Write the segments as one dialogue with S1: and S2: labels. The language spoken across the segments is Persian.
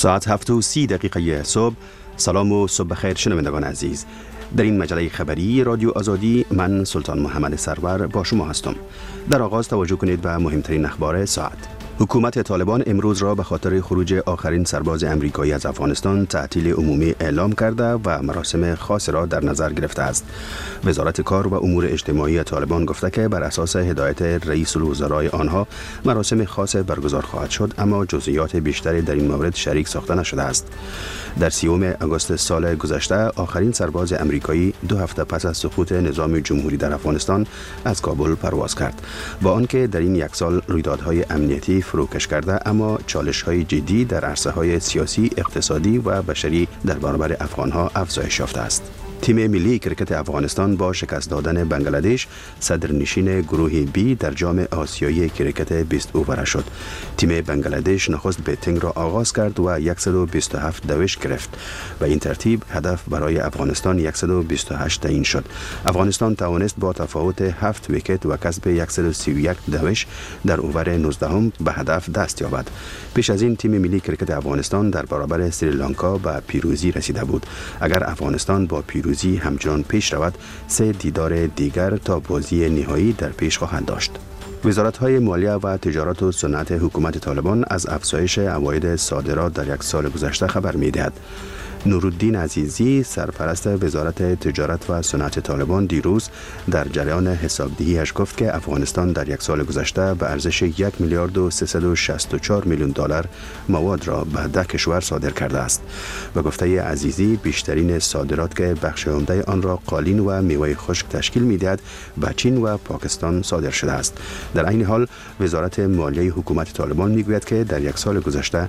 S1: ساعت 7:30 صبح. سلام و صبح بخیر شنوندگان عزیز. در این مجله خبری رادیو آزادی من سلطان محمد سرور با شما هستم. در آغاز توجه کنید به مهمترین اخبار ساعت. حکومت طالبان امروز را به خاطر خروج آخرین سرباز امریکایی از افغانستان تعطیل عمومی اعلام کرده و مراسم خاص را در نظر گرفته است. وزارت کار و امور اجتماعی طالبان گفته که بر اساس هدایت رئیس الوزراء آنها مراسم خاص برگزار خواهد شد، اما جزئیات بیشتری در این مورد شریک ساخته نشده است. در 30 آگوست سال گذشته آخرین سرباز امریکایی 2 هفته پس از سقوط نظام جمهوری در افغانستان از کابل پرواز کرد. با آنکه در این یک سال رویدادهای امنیتی فروکش کرده، اما چالش‌های جدی در عرصه‌های سیاسی، اقتصادی و بشری در برابر افغان‌ها افزایش یافته است. تیم ملی کرکت افغانستان با شکست دادن بنگلادش صدرنشین گروه بی در جام آسیایی کرکت 20 اووره شد. تیم بنگلادش نخست بیتینگ را آغاز کرد و 127 دوش گرفت و این ترتیب هدف برای افغانستان 128 تعیین شد. افغانستان توانست با تفاوت 7 ویکت و کسب 131 دوش در اوور 19 به هدف دست یابد. پیش از این تیم ملی کرکت افغانستان در برابر سریلانکا به پیروزی رسیده بود. اگر افغانستان با پیروزی همچنان پیش رود، 3 دیدار دیگر تا بازی نهایی در پیش خواهند داشت. وزارت‌های مالیه و تجارت و صنعت حکومت طالبان از افزایش عواید صادرات در یک سال گذشته خبر می‌دهد. نورالدین عزیزی سرپرست وزارت تجارت و صنعت طالبان دیروز در جریان حسابدهی‌اش گفت که افغانستان در یک سال گذشته به ارزش 1 میلیارد و 364 میلیون دلار مواد را به 10 کشور صادر کرده است. و گفته عزیزی بیشترین صادرات که بخش عمده آن را قالین و میوه خشک تشکیل می‌دهد به چین و پاکستان صادر شده است. در این حال وزارت مالیه حکومت طالبان میگوید که در یک سال گذشته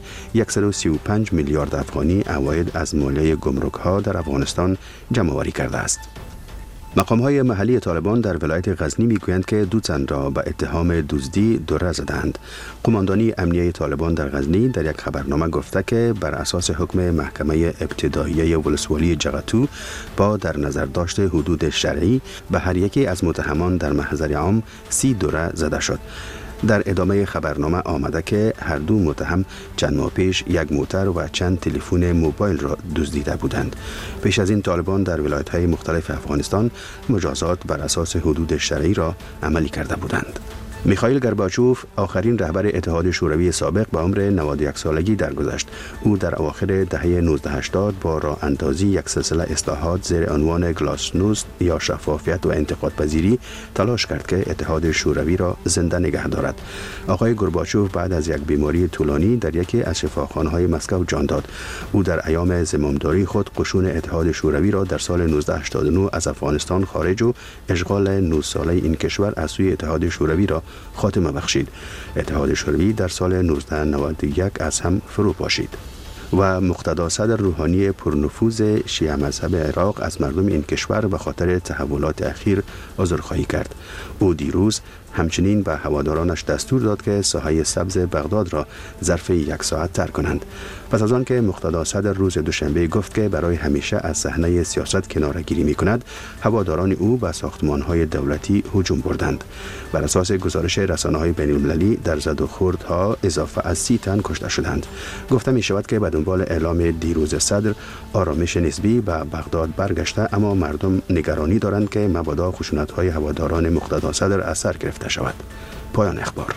S1: 135 میلیارد افغانی عواید از مالیه گمرک‌ها در افغانستان جمع‌آوری کرده است. مقام‌های محلی طالبان در ولایت غزنی میگویند که 2 تن را به اتهام دزدی دوره زدند. قماندانی امنیه طالبان در غزنی در یک خبرنامه گفته که بر اساس حکم محکمه ابتداییه ولسوالی جغتو با در نظر داشت حدود شرعی به هر یکی از متهمان در محضر عام 30 دوره زده شد. در ادامه خبرنامه آمده که هر دو متهم چند ماه پیش یک موتر و چند تلفن موبایل را دزدیده بودند. پیش از این طالبان در ولایت‌های مختلف افغانستان مجازات بر اساس حدود شرعی را عملی کرده بودند. میخائیل گورباچوف آخرین رهبر اتحاد شوروی سابق به عمر 91 سالگی درگذشت. او در اواخر دهه 1980 با راه اندازی یک سلسله اصلاحات زیر عنوان گلاسنوست یا شفافیت و انتقاد پذیری تلاش کرد که اتحاد شوروی را زنده نگه دارد. آقای گورباچوف بعد از یک بیماری طولانی در یکی از شفاخانه‌های مسکو جان داد. او در ایام زمامداری خود قشون اتحاد شوروی را در سال 1989 از افغانستان خارج و اشغال 9 ساله این کشور از سوی اتحاد شوروی را خاتمه بخشید. اتحاد شوروی در سال 1991 از هم فرو پاشید و مقتدا صدر روحانی پرنفوذ شیعه مذهب عراق از مردم این کشور به خاطر تحولات اخیر عذرخواهی کرد. او دیروز همچنین به هوادارانش دستور داد که ساحه سبز بغداد را ظرف 1 ساعت ترک کنند. پس از آن که مقتدا صدر روز دوشنبه گفت که برای همیشه از صحنه سیاست کناره‌گیری می‌کند، هواداران او به ساختمان‌های دولتی هجوم بردند. بر اساس گزارش رسانه‌های بین‌المللی در زد و خوردها اضافه از 30 تن کشته شدند. گفته می‌شود که به دنبال اعلام دیروز صدر آرامش نسبی به بغداد برگشته، اما مردم نگرانی دارند که مبادا خشونت‌های هواداران مقتدا صدر اثر گرفته شود. پایان اخبار.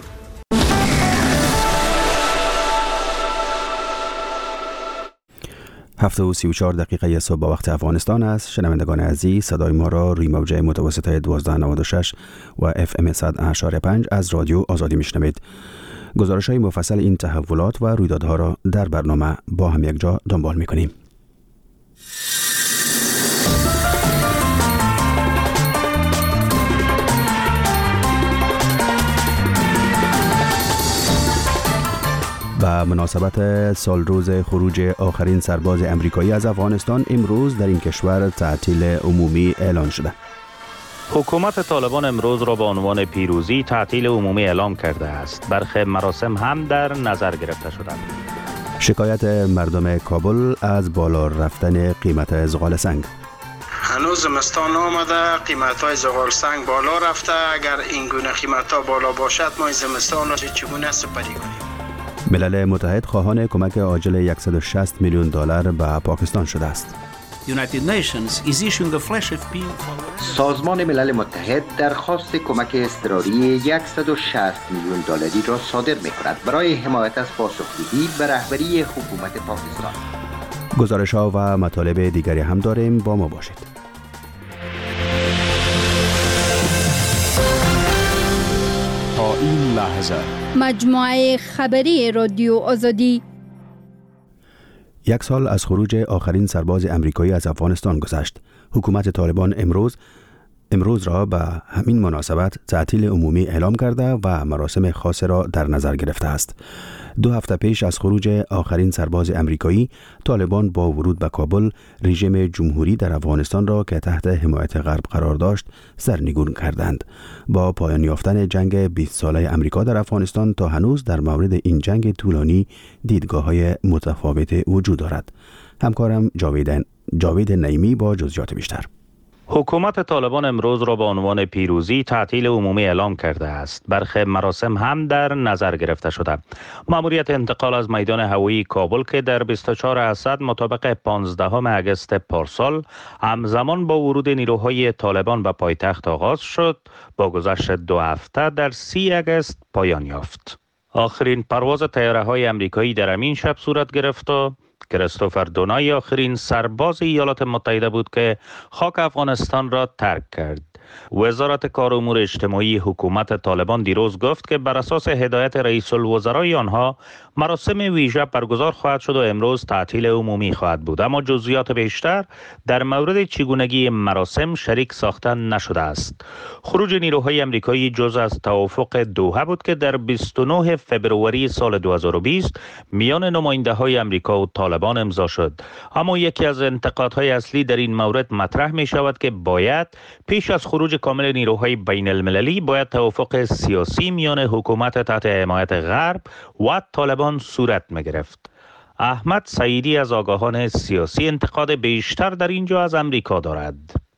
S1: 7:34 صبح با وقت افغانستان است. شنوندگان عزیز، صدای ما را روی موجه متوسطه 1296 و FM 100.5 از رادیو آزادی میشنوید. گزارش های مفصل این تحولات و رویدادها را در برنامه با هم یک جا دنبال میکنیم. به مناسبت سال روز خروج آخرین سرباز امریکایی از افغانستان امروز در این کشور تعطیل عمومی اعلان شده.
S2: حکومت طالبان امروز را به عنوان پیروزی تعطیل عمومی اعلام کرده است. برخی مراسم هم در نظر گرفته شدند.
S1: شکایت مردم کابل از بالا رفتن قیمت زغال سنگ.
S3: هنوز زمستان آمده، قیمت های زغال سنگ بالا رفته. اگر این گونه قیمت ها بالا باشد ما این زمستان را چگونه سپری کنیم؟
S1: ملل متحد خواهان کمک عاجل $160 میلیون به پاکستان شده است.
S4: سازمان ملل متحد درخواست کمک اضطراری $160 میلیون را صادر می‌کند برای حمایت از پاسخگویی به رهبری حکومت پاکستان.
S1: گزارش‌ها و مطالب دیگری هم داریم، با ما باشید.
S5: تا این لحظه
S6: مجموعه خبری رادیو آزادی.
S1: 1 سال از خروج آخرین سرباز امریکایی از افغانستان گذشت. حکومت طالبان امروز را به همین مناسبت تعطیل عمومی اعلام کرده و مراسم خاص را در نظر گرفته است. 2 هفته پیش از خروج آخرین سرباز امریکایی، طالبان با ورود به کابل رژیم جمهوری در افغانستان را که تحت حمایت غرب قرار داشت سرنگون کردند. با پایان یافتن جنگ 20 ساله امریکا در افغانستان تا هنوز در مورد این جنگ طولانی دیدگاه‌های متفاوت وجود دارد. همکارم جاوید نعیمی با جزئیات بیشتر.
S2: حکومت طالبان امروز را به عنوان پیروزی تعطیل عمومی اعلام کرده است. برخی مراسم هم در نظر گرفته شده. مأموریت انتقال از میدان هوایی کابل که در 24 اسد مطابق 15 اگست پارسال همزمان با ورود نیروهای طالبان به پایتخت آغاز شد، با گذشت 2 هفته در 30 اگست پایان یافت. آخرین پرواز طیاره‌های امریکایی در همین شب صورت گرفت و کریستوفر دونای آخرین سرباز ایالات متحده بود که خاک افغانستان را ترک کرد. وزارت کار و امور اجتماعی حکومت طالبان دیروز گفت که بر اساس هدایت رئیس الوزرای آنها مراسم ویژه برگزار خواهد شد و امروز تعطیل عمومی خواهد بود، اما جزئیات بیشتر در مورد چگونگی مراسم شریک ساختن نشده است. خروج نیروهای امریکایی جزء از توافق دوحه بود که در 29 فبروری سال 2020 میان نماینده‌های امریکا و طالبان امضا شد. اما یکی از انتقادهای اصلی در این مورد مطرح می شود که باید پیش از خروج کامل نیروهای بین المللی باید توافق سیاسی میان حکومت تحت حمایت غرب و طالبان صورت می گرفت. احمد سعیدی از آگاهان سیاسی انتقاد بیشتر در اینجا از امریکا دارد.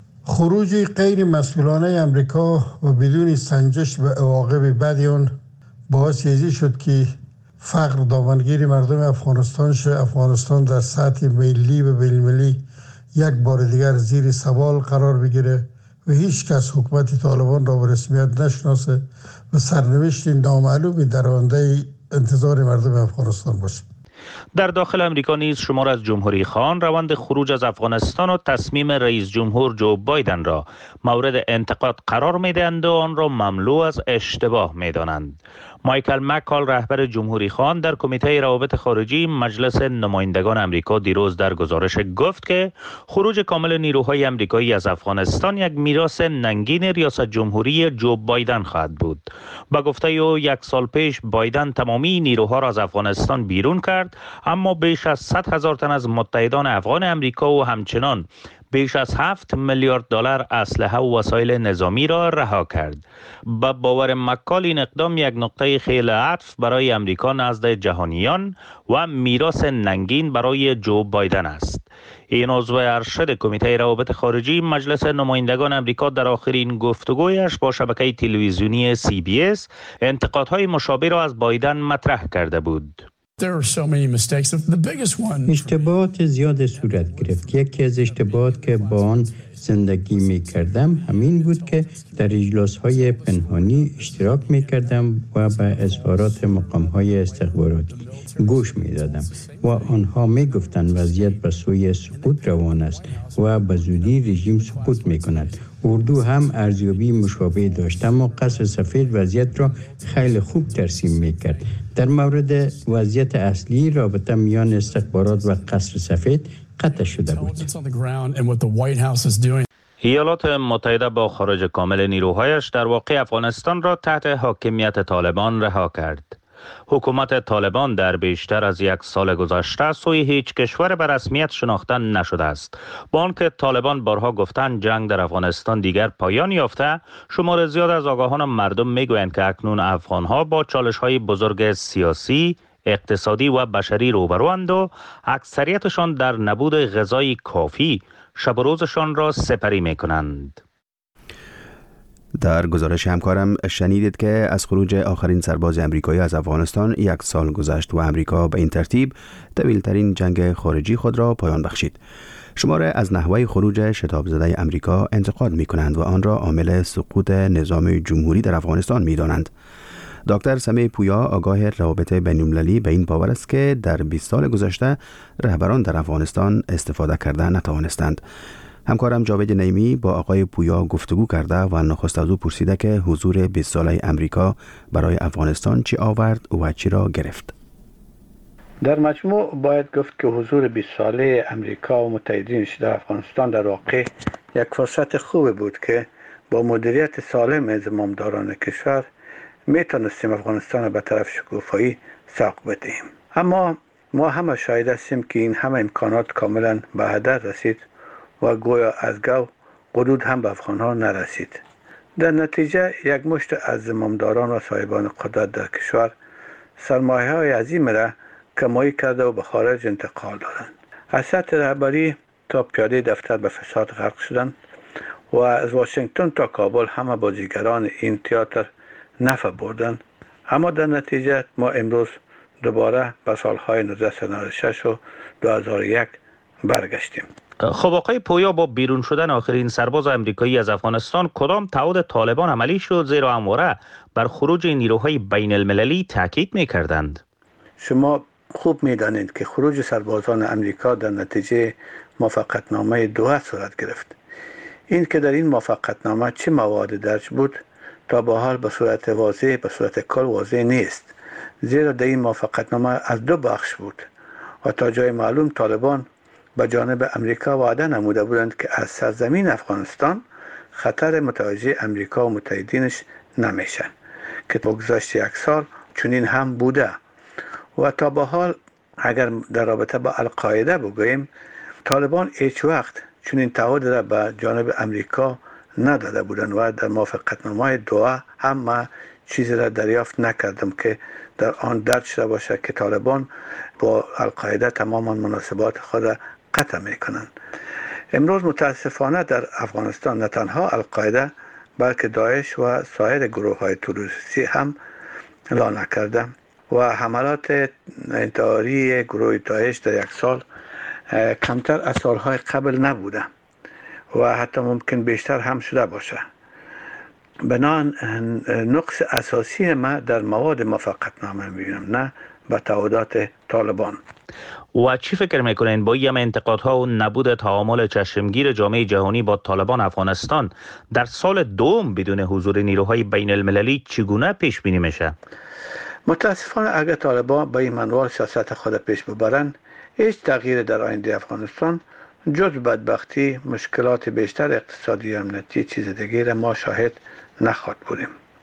S7: خروج غیر مسئولانه امریکا و بدون سنجش به عواقب بعد آن باعث شد که فقر دامنگیر مردم افغانستان شد. افغانستان در سطح ملی و بین المللی یک بار دیگر زیر سوال قرار بگیره و هیچ کس حکومت طالبان را به رسمیت نشناسه و سرنوشت نامعلومی در آینده انتظار مردم افغانستان باشه.
S2: در داخل امریکا نیز شمار از جمهوری خواهان روند خروج از افغانستان و تصمیم رئیس جمهور جو بایدن را مورد انتقاد قرار می‌دهند و آن را مملو از اشتباه می‌دانند. مایکل مکال رهبر جمهوری خواهان در کمیته روابط خارجی مجلس نمایندگان امریکا دیروز در گزارش گفت که خروج کامل نیروهای امریکایی از افغانستان یک میراث ننگین ریاست جمهوری جو بایدن خواهد بود. با گفته او 1 سال پیش بایدن تمامی نیروها را از افغانستان بیرون کرد، اما بیش از 100,000 تن از متحدان افغان امریکا و همچنان بیش از $7 میلیارد اسلحه و وسایل نظامی را رها کرد. با باور مکال این اقدام یک نقطه خیلی عطف برای امریکا نزد جهانیان و میراث ننگین برای جو بایدن است. این عضو ارشد کمیته روابط خارجی مجلس نمایندگان امریکا در آخرین گفتگویش با شبکه تلویزیونی CBS انتقادهای مشابه را از بایدن مطرح کرده بود.
S8: اشتباهات زیاد صورت گرفت. یکی از اشتباهات که با آن زندگی می کردم همین بود که در اجلاس‌های پنهانی اشتراک می کردم و به اظهارات مقام‌های استخباراتی گوش می دادم و آنها می گفتند وضعیت به سوی سقوط روان است و به زودی رژیم سقوط می کند. اردو هم ارزیابی مشابه داشت، اما قصر سفید وضعیت را خیلی خوب ترسیم می کرد. در مورد وضعیت اصلی رابطه میان استخبارات و قصر سفید قطع شده بود.
S2: ایالات متحده با خروج کامل نیروهایش در واقع افغانستان را تحت حاکمیت طالبان رها کرد. حکومت طالبان در بیشتر از 1 سال گذشته سوی هیچ کشور به رسمیت شناخته نشده است. با آنکه طالبان بارها گفتند جنگ در افغانستان دیگر پایان یافته، شمار زیاد از آگاهان مردم میگویند که اکنون افغانها با چالش‌های بزرگ سیاسی، اقتصادی و بشری روبروند و اکثریتشان در نبود غذای کافی شب و روزشان را سپری می‌کنند.
S1: در گزارش همکارم شنیدید که از خروج آخرین سرباز امریکایی از افغانستان 1 سال گذشت و امریکا به این ترتیب طویل‌ترین جنگ خارجی خود را پایان بخشید. شماره از نحوه خروج شتاب زده امریکا انتقاد می کنند و آن را عامل سقوط نظام جمهوری در افغانستان می دانند. دکتر سمیع پویا آگاه روابط بین‌المللی به این باور است که در 20 سال گذشته رهبران در افغانستان استفاده کرده نتوانستند. همکارم جاوید نعیمی با آقای پویا گفتگو کرده و نخست از او پرسیده که حضور 20 ساله امریکا برای افغانستان چی آورد و چی را گرفت.
S9: در مجموع باید گفت که حضور 20 ساله امریکا و متحدینش در افغانستان در واقع یک فرصت خوب بود که با مدیریت سالم زمامداران کشور میتونستیم افغانستان را به طرف شکوفایی سوق بدهیم. اما ما همه شاهد هستیم که این همه امکانات کاملا به هدر رسید و گویا از گو قدود هم به افغانها نرسید. در نتیجه یک مشت از زمامداران و صاحبان قدرت در کشور سرمایه های عظیم را کمایی کرده و به خارج انتقال دادند. از سطح رهبری تا پیاده دفتر به فساد غرق شدند و از واشنگتن تا کابل همه بازیگران این تئاتر نفع بردند. اما در نتیجه ما امروز دوباره به سالهای 1996 و 2001 برگشتیم.
S2: خب آقای پویا، با بیرون شدن آخرین سرباز امریکایی از افغانستان کدام تعهد طالبان عملی شد، زیرا همواره بر خروج نیروهای بین المللی تاکید می‌کردند؟
S9: شما خوب می‌دانید که خروج سربازان امریکا در نتیجه موافقتنامه دوحه صورت گرفت. این که در این موافقتنامه چه مواد درج بود تا به حال به صورت واضح، به صورت کل واضح نیست، زیرا در این موافقتنامه از 2 بخش بود و تا جای معلوم طالبان به جانب امریکا وعده نموده بودند که از سرزمین افغانستان خطر متوجه امریکا و متحدینش نمیشه، که بگذشت 1 سال چنین هم بوده. و تا به حال اگر در رابطه با القاعده بگوییم، طالبان هیچ وقت چنین تعهد را به جانب امریکا نداده بودند و در موافقتنامه دوحه هم ما چیزی را دریافت نکردم که در آن درج شده باشه که طالبان با القاعده تماما مناسبات خود را قطع میکنند. امروز متاسفانه در افغانستان نه تنها القاعده بلکه داعش و سایر گروه های تروریستی هم لانه کرده و حملات انتحاری گروه داعش در 1 سال کمتر از سالهای قبل نبوده و حتی ممکن بیشتر هم شده باشه. بنابراین نقص اساسی ما در مواد موافقتنامه میبینم، نه به تعهدات طالبان.
S2: و چی فکر میکنین با این انتقادها و نبود تعامل چشمگیر جامعه جهانی با طالبان افغانستان در سال دوم بدون حضور نیروهای بین المللی چگونه پیش بینی میشه؟
S9: متاسفانه اگر طالبان با این منوال سیاست خود پیش ببرند، هیچ تغییر در آینده افغانستان جز بدبختی، مشکلات بیشتر اقتصادی و امنیتی چیز دیگه ما شاهد نخواهد بودیم.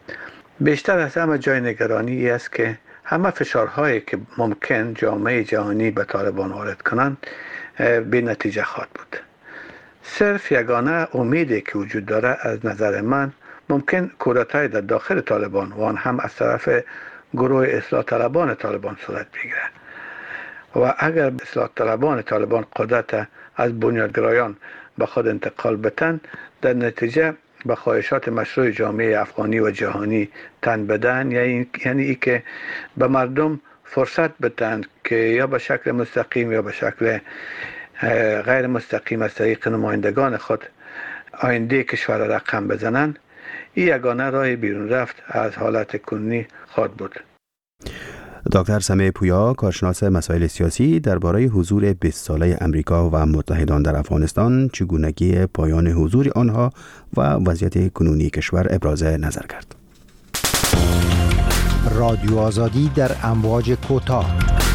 S9: بیشتر از همه جای نگرانی است که همه فشارهایی که ممکن جامعه جهانی به طالبان وارد کنند بی نتیجه خواهد بود. صرف یگانه امیدی که وجود داره از نظر من ممکن کودتای در داخل طالبان و آن هم از طرف گروه اصلاح طلبان طالبان صورت بگیره و اگر اصلاح طلبان طالبان قدرت از بنیادگرایان به خود انتقال بدن، در نتیجه به خواهشات مشروع جامعه افغانی و جهانی تن بدن، یعنی ای که به مردم فرصت بدن که یا به شکل مستقیم یا به شکل غیر مستقیم از طریق نمایندگان خود آینده کشور را رقم بزنند، این یگانه راه بیرون رفت از حالت کنونی خواهد بود.
S1: دکتر سمیع پویا، کارشناس مسائل سیاسی، درباره حضور 20 ساله امریکا و متحدان در افغانستان، چگونگی پایان حضور آنها و وضعیت کنونی کشور ابراز نظر کرد.
S10: رادیو آزادی در امواج کوتاه.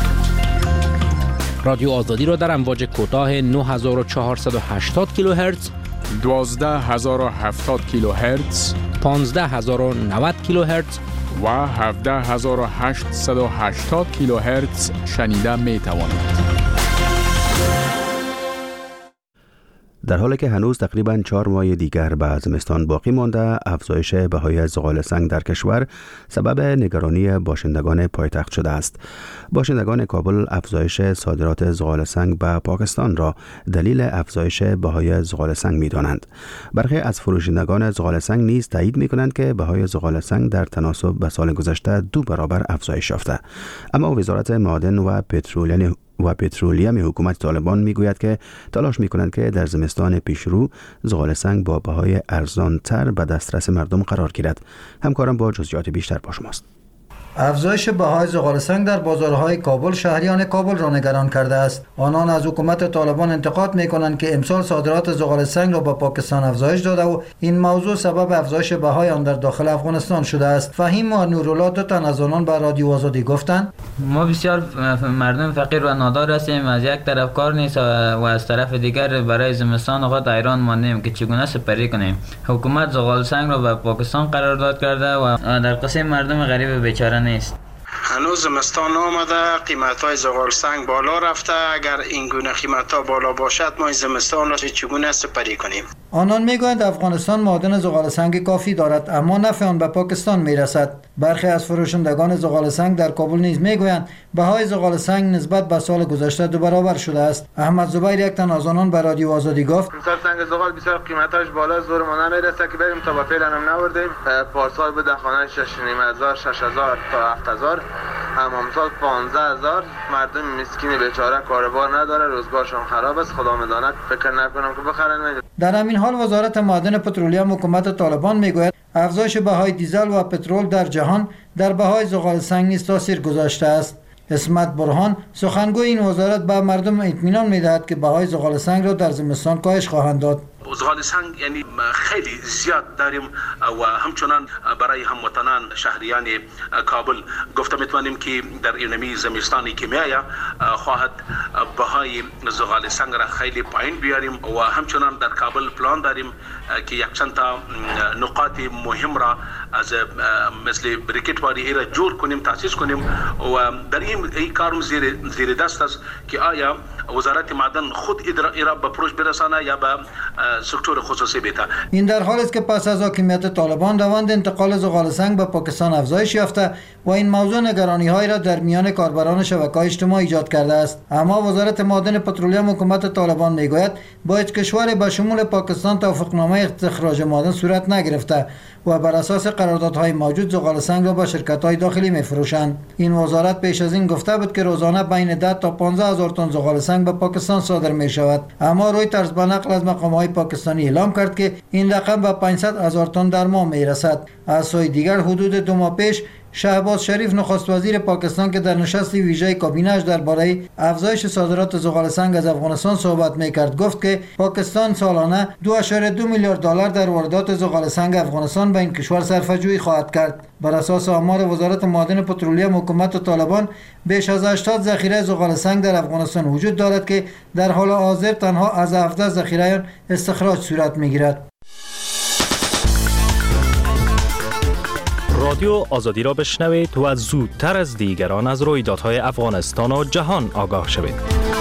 S11: رادیو آزادی را در امواج کوتاه 9480 کیلوهرتز،
S5: 12070 کیلوهرتز،
S11: 15090 کیلوهرتز
S5: و 17880 کیلوهرتز شنیده می توانید.
S1: در حالی که هنوز تقریباً 4 ماه دیگر به زمستان باقی مانده، افزایش بهای زغال سنگ در کشور سبب نگرانی باشندگان پایتخت شده است. باشندگان کابل افزایش صادرات زغال سنگ به پاکستان را دلیل افزایش بهای زغال سنگ می‌دانند. برخی از فروشندگان زغال سنگ نیز تایید می‌کنند که بهای زغال سنگ در تناسب به سال گذشته 2 برابر افزایش یافته. اما وزارت معادن و پترولیم حکومت طالبان میگوید که تلاش میکنند که در زمستان پیشرو زغال سنگ با بهای ارزان تر به دسترس مردم قرار گیرد. همکارم با جزئیات بیشتر با شماست.
S12: افزایش بهای زغال سنگ در بازارهای کابل شهریان کابل را نگران کرده است. آنان از حکومت طالبان انتقاد می‌کنند که امسال صادرات زغال سنگ را به پاکستان افزایش داده و این موضوع سبب افزایش بهای آن در داخل افغانستان شده است. فهیم و نورالله دو تن از آنان به رادیو آزادی گفتند:
S13: ما بسیار مردم فقیر و نادار هستیم، از یک طرف کار نیست و از طرف دیگر برای زمستان وقت ایران ماندیم که چگونه سپری کنیم. حکومت زغال سنگ را به پاکستان قرارداد کرده و در قسم مردم غریب بیچاره نیست.
S3: هنوز زمستان آمده، قیمت‌های زغال سنگ بالا رفته. اگر این گونه قیمت‌ها بالا باشد ما این زمستان را چگونه سپری کنیم؟
S12: آنان میگویند افغانستان معادن زغال سنگ کافی دارد اما نفع آن به پاکستان میرسد. برخی از فروشندگان زغال سنگ در کابل نیز میگویند بهای زغال سنگ نسبت به سال گذشته 2 برابر شده است. احمد زبیر یک تن از آنان به رادیو آزادی گفت:
S14: سنگ زغال بسیار قیمتش بالا، زور ما نمیرسه که بریم تا با فعلا نوردیم. پارسال به خانه 6,500 6000 تا 7000، اما امسال 15000. مردم مسکین بیچاره کاروبار نداره، روزگارشون خراب است. خدا میداند، فکر نکنم که بخرن.
S12: در همین حال وزارت معادن پترولیم حکومت طالبان میگوید افزایش بهای دیزل و پترول در جهان در بهای زغال سنگ نیز تاثیر گذاشته است. اسمت برهان سخنگوی این وزارت به مردم اطمینان میدهد که بهای زغال سنگ را در زمستان کاهش خواهند داد.
S15: زغال سنگ یعنی خیلی زیاد داریم و همچنان برای هموطنان شهریان کابل گفته میتونیم که در اینمی زمستانی که میایه خواهد بهای زغال سنگ را خیلی پایین بیاریم و همچنان در کابل پلان داریم که یک چند تا نقاط مهم را از مثل بریکت واری را جور کنیم، تاسیس کنیم و در این کارم زیر دست است که آیا وزارت معدن خود ایرا به پروژه برسانه یا به سکتور خصوصی بیته.
S12: این در حالی است که پس از حاکمیت طالبان روند انتقال زغال سنگ به پاکستان افزایش یافته و این موضوع نگرانی‌های را در میان کاربران شبکه‌های اجتماعی ایجاد کرده است. اما وزارت معادن پترولیم حکومت طالبان میگوید با هیچ کشوری به شمول پاکستان توافقنامه استخراج معدن صورت نگرفته و بر اساس قراردادهای موجود زغال سنگ را به شرکت‌های داخلی می‌فروشند. این وزارت پیش از این گفته بود که روزانه بین 10 تا 15000 تن زغال سنگ به پاکستان صادر می‌شود. اما رویترز به نقل از مقام‌های پاکستانی اعلام کرد که این رقم به 500,000 تن در ماه می‌رسد. از سوی دیگر حدود 2 ماه پیش شهباز شریف نخست وزیر پاکستان که در نشست ویژه کابینه‌اش درباره افزایش صادرات زغال سنگ از افغانستان صحبت می‌کرد گفت که پاکستان سالانه 2.2 میلیارد دلار در واردات زغال سنگ افغانستان به این کشور صرفه‌جویی خواهد کرد. بر اساس آمار وزارت معادن پترولیم حکومت طالبان بیش از 80 ذخیره زغال سنگ در افغانستان وجود دارد که در حال حاضر تنها از 17 ذخیره استخراج صورت می‌گیرد.
S11: رادیو آزادی را بشنوید و زودتر از دیگران از رویدادهای افغانستان و جهان آگاه شوید.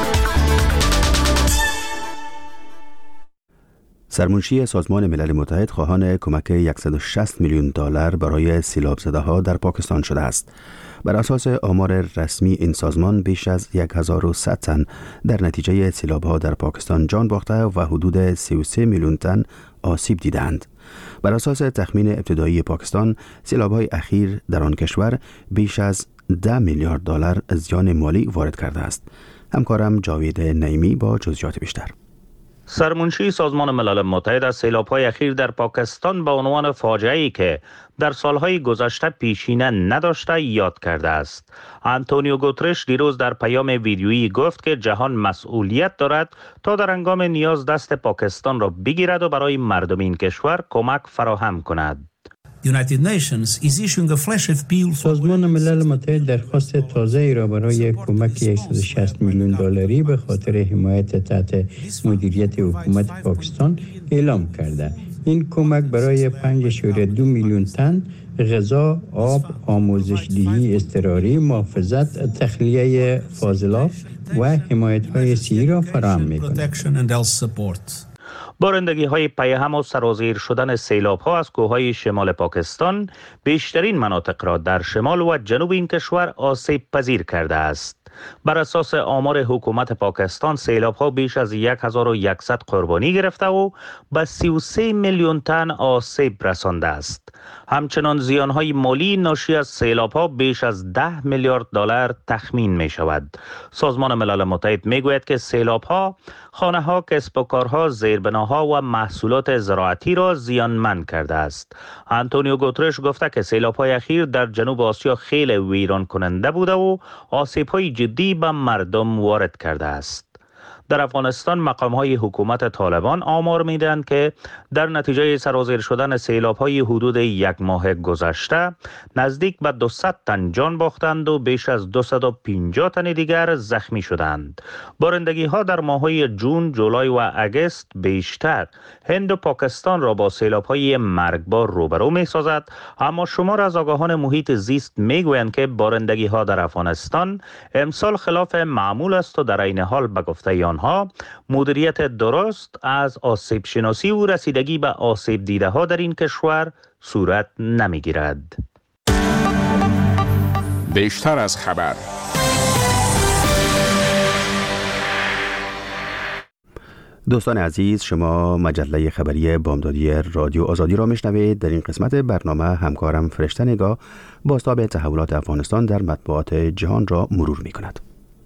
S1: سرمنشی سازمان ملل متحد خواهان کمک 160 میلیون دلار برای سیلاب زده ها در پاکستان شده است. بر اساس آمار رسمی این سازمان بیش از 1100 تن در نتیجه سیلاب ها در پاکستان جان باخته و حدود 33 میلیون تن آسیب دیدند. بر اساس تخمین ابتدایی پاکستان، سیلاب‌های اخیر در آن کشور بیش از 10 میلیارد دلار زیان مالی وارد کرده است. همکارم جاوید نعیمی با جزئیات بیشتر.
S2: سرمنشی سازمان ملل متحد از سیلاب‌های اخیر در پاکستان به عنوان فاجعه‌ای که در سالهای گذشته پیشینه نداشته یاد کرده است. آنتونیو گوترش دیروز در پیام ویدیویی گفت که جهان مسئولیت دارد تا در هنگام نیاز دست پاکستان را بگیرد و برای مردم این کشور کمک فراهم کند.
S8: سازمان ملل متحد درخواست تازه‌ای را برای کمک 160 میلیون دلاری به خاطر حمایت تحت مدیریت حکومت پاکستان اعلام کرده. این کمک برای 5.2 میلیون تن غذا، آب، آموزش دهی اضطراری، محافظت، تخلیه فاضلاب و حمایت‌های صحی را فراهم می‌کند.
S2: بارندگی های پیهم و سرازیر شدن سیلاب ها از کوههای شمال پاکستان بیشترین مناطق را در شمال و جنوب این کشور آسیب پذیر کرده است. بر اساس آمار حکومت پاکستان سیلاب ها بیش از 1100 قربانی گرفته و به 33 میلیون تن آسیب رسانده است. همچنان زیان های مالی ناشی از سیلاب ها بیش از 10 میلیارد دلار تخمین می شود. سازمان ملل متحد می گوید که سیلاب ها خانه ها، کسب و کارها، زیربناها و محصولات زراعتی را زیانمند کرده است. آنتونیو گوترش گفته که سیلاب های اخیر در جنوب آسیا خیلی ویران کننده بوده و آسیب های جدی به مردم وارد کرده است. در افغانستان مقام‌های حکومت طالبان آمار می‌دهند که در نتیجه سرازیر شدن سیلاب‌های حدود یک ماه گذشته نزدیک به 200 تن جان باختند و بیش از 250 تن دیگر زخمی شدند. بارندگی‌ها در ماه‌های جون، جولای و اگست بیشتر هند و پاکستان را با سیلاب‌های مرگبار روبرو می‌سازد، اما شمار از آگاهان محیط زیست می‌گویند که بارندگی‌ها در افغانستان امسال خلاف معمول است و در عین حال به گفته آنها مدیریت درست از آسیب شناسی و رسیدگی به آسیب دیده ها در این کشور صورت نمی گیرد.
S5: بیشتر از خبر.
S1: دوستان عزیز، شما مجله خبری بامدادی رادیو آزادی را میشنوید. در این قسمت برنامه همکارم فرشته نگاه بازتاب تحولات افغانستان در مطبوعات جهان را مرور می کند.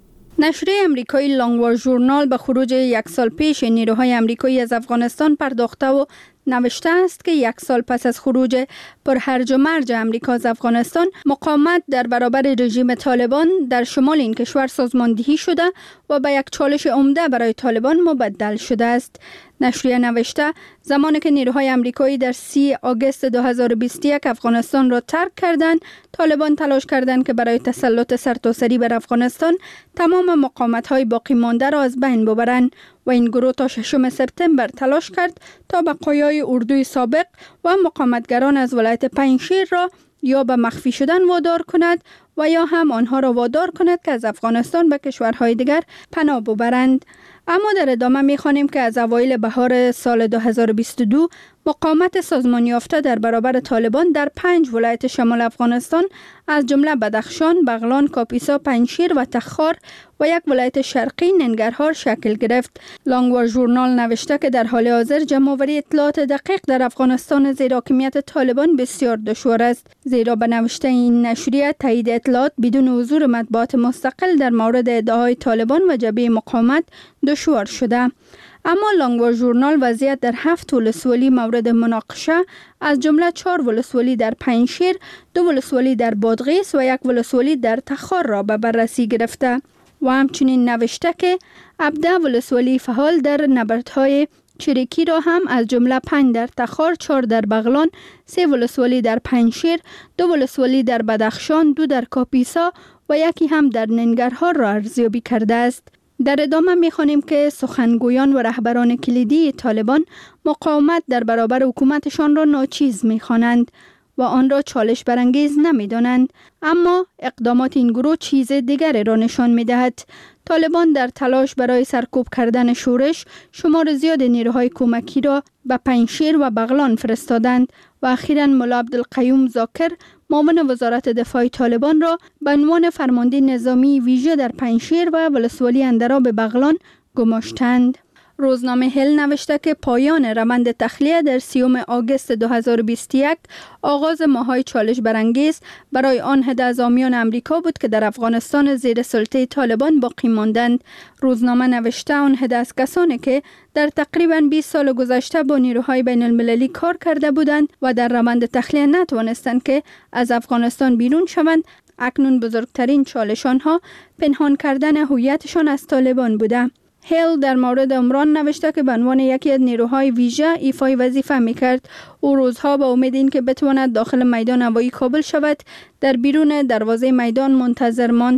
S6: نشریه امریکایی لانگوار ژورنال به خروج یک سال پیش نیروهای امریکایی از افغانستان پرداخته و نوشته است که یک سال پس از خروج پر هرج و مرج امریکا از افغانستان، مقاومت در برابر رژیم طالبان در شمال این کشور سازماندهی شده و به یک چالش عمده برای طالبان مبدل شده است. نشریه نوشته زمانی که نیروهای امریکایی در 30 آگوست 2021 افغانستان را ترک کردند، طالبان تلاش کردند که برای تسلط سرتاسری بر افغانستان تمام مقاومت‌های باقی مانده را از بین ببرند و این گروه تا 6 سپتامبر تلاش کرد تا بقایای اردوی سابق و مقاومتگران از ولایت پنجشیر را یا به مخفی شدن وادار کند و یا هم آنها را وادار کند که از افغانستان به کشورهای دیگر پناه ببرند. اما در ادامه می‌خوانیم که از اوایل بهار سال 2022 مقاومت سازمان یافته در برابر طالبان در 5 ولایت شمال افغانستان از جمله بدخشان، بغلان، کاپیسا، پنجشیر و تخار و یک ولایت شرقی ننگرهار شکل گرفت. لانگوار ژورنال نوشته که در حال حاضر جمع‌آوری اطلاعات دقیق در افغانستان زیر حاکمیت طالبان بسیار دشوار است، زیرا به نوشته این نشریه تایید اطلاعات بدون حضور مطبوعات مستقل در مورد ادعاهای طالبان و جبهه مقاومت دشوار شده. اما لانگوار ژورنال وضعیت در 7 ولسوالی مورد مناقشه از جمله 4 ولسوالی در پنجشیر، 2 ولسوالی در بادغیس و 1 ولسوالی در تخار را به بررسی گرفته و همچنین نوشته که 17 ولسوالی فعال در نبردهای چریکی را هم از جمله 5 در تخار، 4 در بغلان، 3 ولسوالی در پنجشیر، 2 ولسوالی در بدخشان، 2 در کاپیسا و 1 هم در ننگرهار را ارزیابی کرده است. در ادامه می‌خوانیم که سخنگویان و رهبران کلیدی طالبان مقاومت در برابر حکومتشان را ناچیز می‌خوانند و آن را چالش برانگیز نمی‌دانند، اما اقدامات این گروه چیز دیگری را نشان می‌دهد. طالبان در تلاش برای سرکوب کردن شورش شمار زیاد نیروهای کمکی را به پنجشیر و بغلان فرستادند و اخیراً ملا عبدالقیوم ذاکر معاون وزارت دفاع طالبان را به عنوان فرمانده نظامی ویژه در پنجشیر و ولسوالی اندراب بغلان گماشتند. روزنامه هل نوشته که پایان روند تخلیه در 30 آگوست 2021 آغاز ماهای چالش برانگیز برای آن هده‌اعضامیان امریکا بود که در افغانستان زیر سلطه طالبان باقی ماندند. روزنامه نوشته آن هده از کسانی که در تقریباً 20 سال گذشته با نیروهای بین المللی کار کرده بودند و در روند تخلیه نتوانستند که از افغانستان بیرون شوند، اکنون بزرگترین چالش آنها پنهان کردن هویتشان از طالبان بوده. هیل در مورد عمران نوشته که به عنوان یکی از نیروهای ویژه ایفای وظیفه میکرد. او روزها با امید این که بتواند داخل میدان هوایی کابل شود در بیرون دروازه میدان منتظر ماند.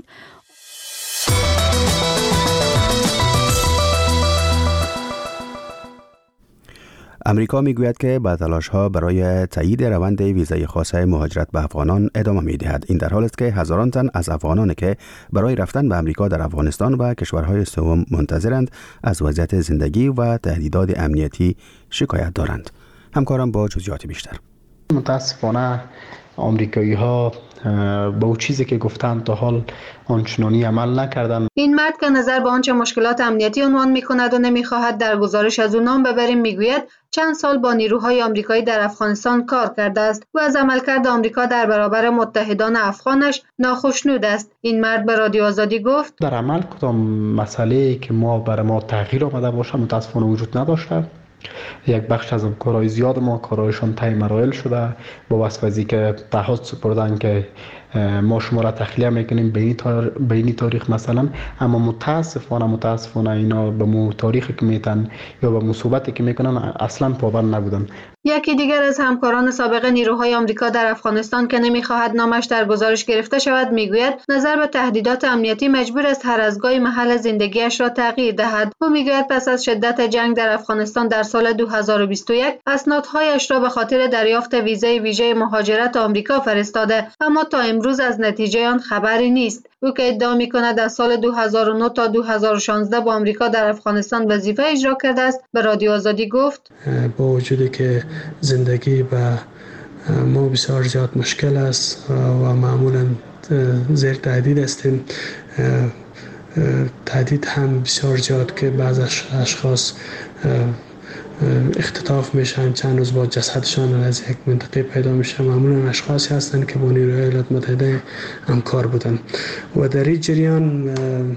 S1: امریکا میگوید که با تلاش‌ها برای تایید روند ویزای خاص مهاجرت به افغانان ادامه می‌دهد. این در حالی است که هزاران تن از افغانانی که برای رفتن به امریکا در افغانستان و کشورهای سوم منتظرند از وضعیت زندگی و تهدیدات امنیتی شکایت دارند. همکارم با جزئیات بیشتر.
S16: متاسفانه آمریکایی ها با اون چیزی که گفتند تا حال آنچنانی عمل نکردند.
S17: این مرد که نظر به آنچه مشکلات امنیتی عنوان می‌کند و نمی‌خواهد در گزارش از او نام ببریم میگوید چند سال با نیروهای آمریکایی در افغانستان کار کرده است و از عملکرد آمریکا در برابر متحدان افغانش ناخشنود است. این مرد به رادیو آزادی گفت
S16: در عمل کدام مسئله‌ای که برای ما تغییر آمده باشه متاسفانه وجود نداشته. یک بخش از کارهای زیاد ما کارهایشان طی مراحل شده با واسطه که تعهد سپردن که ما شما را تخلیه میکنیم به این تاریخ مثلا، اما متاسفانه اینا به مو تاریخی که میتن یا به مصوبتی که میکنن اصلا پابند نبودن.
S17: یکی دیگر از همکاران سابق نیروهای آمریکا در افغانستان که نمیخواهد نامش در گزارش گرفته شود میگوید نظر به تهدیدات امنیتی مجبور است هر از گاهی محل زندگیش را تغییر دهد. او میگوید پس از شدت جنگ در افغانستان در سال 2021 اسنادهایش را به خاطر دریافت ویزای ویژه مهاجرت آمریکا فرستاده، اما تا امروز از نتیجه آن خبری نیست. او که ادعا می‌کند از سال 2009 تا 2016 با آمریکا در افغانستان وظیفه اجرا کرده است، به رادیو آزادی گفت
S18: با وجودی که زندگی به ما بسیار زیاد مشکل است و معمولا زیر تهدید هستیم، تهدید هم بسیار زیاد که بعض اشخاص اختطاف میشن، چند روز بعد جسدشان از یک منطقه پیدا میشه. معمولا اشخاصی هستند که با نیروهای ایالات متحده همکار بودن و در این جریان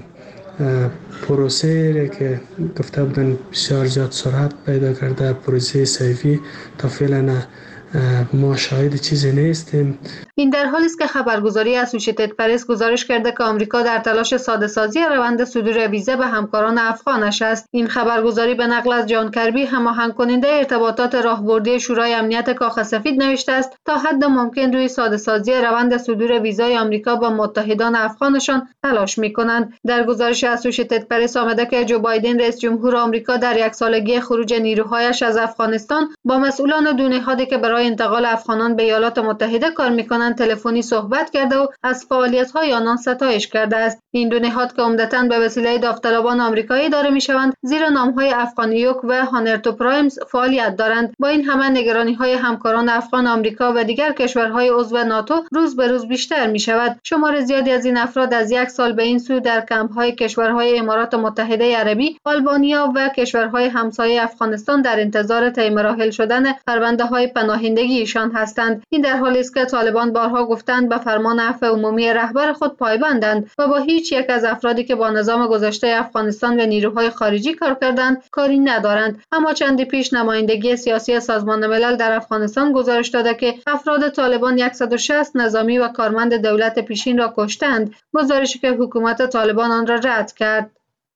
S18: پروسه که گفته بودن بسیار زیاد سرعت پیدا کرده، پروسه صیفی تا فعلا ما شاهد چیزی نیستیم.
S17: این در حالی است که خبرگزاری اسوسییتد پرس گزارش کرده که آمریکا در تلاش ساده‌سازی روند صدور ویزا به همکاران افغانش است. این خبرگزاری به نقل از جان کربی، هماهنگ کننده ارتباطات راهبردی شورای امنیت کاخ سفید نوشته است تا حد ممکن روی ساده‌سازی روند صدور ویزای آمریکا با متحدان افغانشان تلاش می‌کنند. در گزارش اسوسییتد پرس آمده که جو بایدن رئیس جمهور آمریکا در یک سالگی خروج نیروهایش از افغانستان با مسئولان دو نهادی که برای انتقال افغانان به ایالات متحده کار می‌کنند تلفنی صحبت کرده و از فعالیت‌های آنان ستایش کرده است. این دو نهاد که عمدتاً به وسیله داوطلبان آمریکایی اداره می‌شوند، زیر نام‌های افغانیوک و هانرتو پرایمز فعالیت دارند. با این همه نگرانی‌های همکاران افغان آمریکا و دیگر کشورهای عضو ناتو روز به روز بیشتر می‌شود. شمار زیادی از این افراد از یک سال به این سو در کمپ‌های کشورهای امارات متحده عربی، آلبانیا و کشورهای همسایه افغانستان در انتظار طی مراحل شدن پرونده‌های پناهندگی ایشان هستند. این در حالی است که طالبان بارها گفتند به فرمان عفو عمومی رهبر خود پایبندند و با هیچ یک از افرادی که با نظام گذشته افغانستان و نیروهای خارجی کار کردند کاری ندارند. اما چندی پیش نمایندگی سیاسی سازمان ملل در افغانستان گزارش داده که افراد طالبان 160 نظامی و کارمند دولت پیشین را کشتند، گزارشی که حکومت طالبان آن را رد کرد.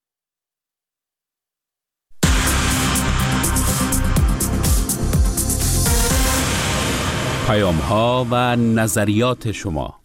S19: پیام‌ها و نظریات شما.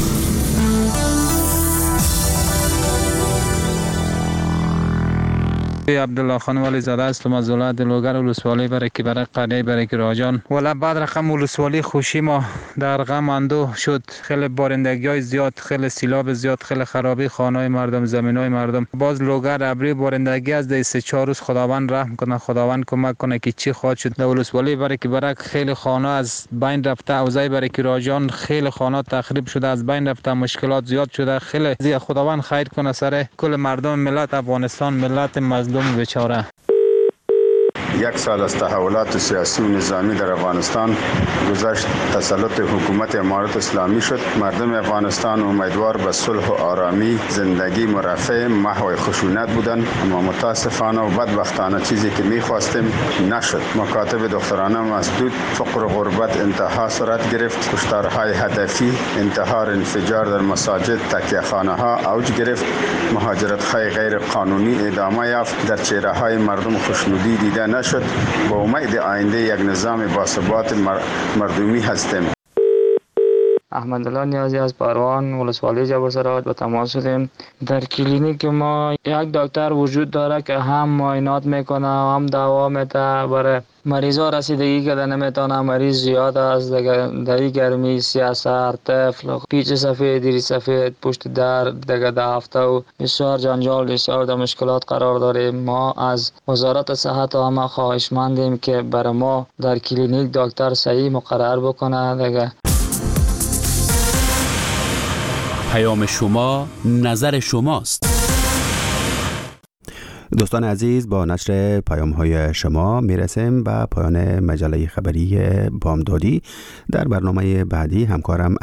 S20: عبدالله خان ولی زاده هستم از ولایت لوگر ولسوالی برکی برای قریه برکی راجان. ولی بعد رقم ولسوالی خوشی ما در غم اندوه شد. خیلی بارندگی‌های زیاد، خیلی سیلاب زیاد، خیلی خرابی خانه‌های مردم، زمین‌های مردم. باز لوگر ابری بارندگی از ده 3-4 روز خداوند رحم کنه، خداوند کمک کنه که چی خواهد شد. در ولسوالی برکی برک خیلی خانه از بین رفته، اوضاع برکی راجان خیلی خانه تخریب شده، از بین رفته، مشکلات زیاد شده. خیلی خداوند خیر کنه سر کل مردم ملت افغانستان، ملت مظلوم بیچاره.
S21: یک سال از تحولات سیاسی و نظامی در افغانستان گذشت. تسلط حکومت امارات اسلامی شد. مردم افغانستان امیدوار به صلح و آرامی، زندگی مرفه، محو خشونت بودند، اما متاسفانه و بدبختانه چیزی که می‌خواستیم نشد. مکاتب دخترانه مسدود، فقر و غربت انتها صورت گرفت، کشتارهای هدفی، انتحار، انفجار در مساجد، تکیه‌خانه‌ها اوج گرفت، مهاجرت‌های غیر قانونی ادامه یافت. در چهره‌های مردم خوشنودی دیده نشد. با امید آینده یک نظام باثبات مردمی هستیم.
S4: احمدالله نیازی از پروان ولسوالی جبرسرات با تماس شدیم. در کلینیک ما یک دکتر وجود داره که هم معاینات میکنه و هم دوا میده. برای مریضا رسیدگی که نمیتونه، مریض زیاد است در گرمی، سیاسر، طفل، پیچ سفید، دیری سفید، پشت در دیگه ده هفته و بسیار جنجال، بسیار در مشکلات قرار داریم. ما از وزارت صحت و همه خواهشمندیم که برای ما در کلینیک دکتر صحیح مقرر بکنه دیگه.
S19: پیام شما نظر شماست.
S1: دوستان عزیز، با نشر پیام‌های شما میرسیم به پایان مجله خبری بامدادی. در برنامه بعدی همکارم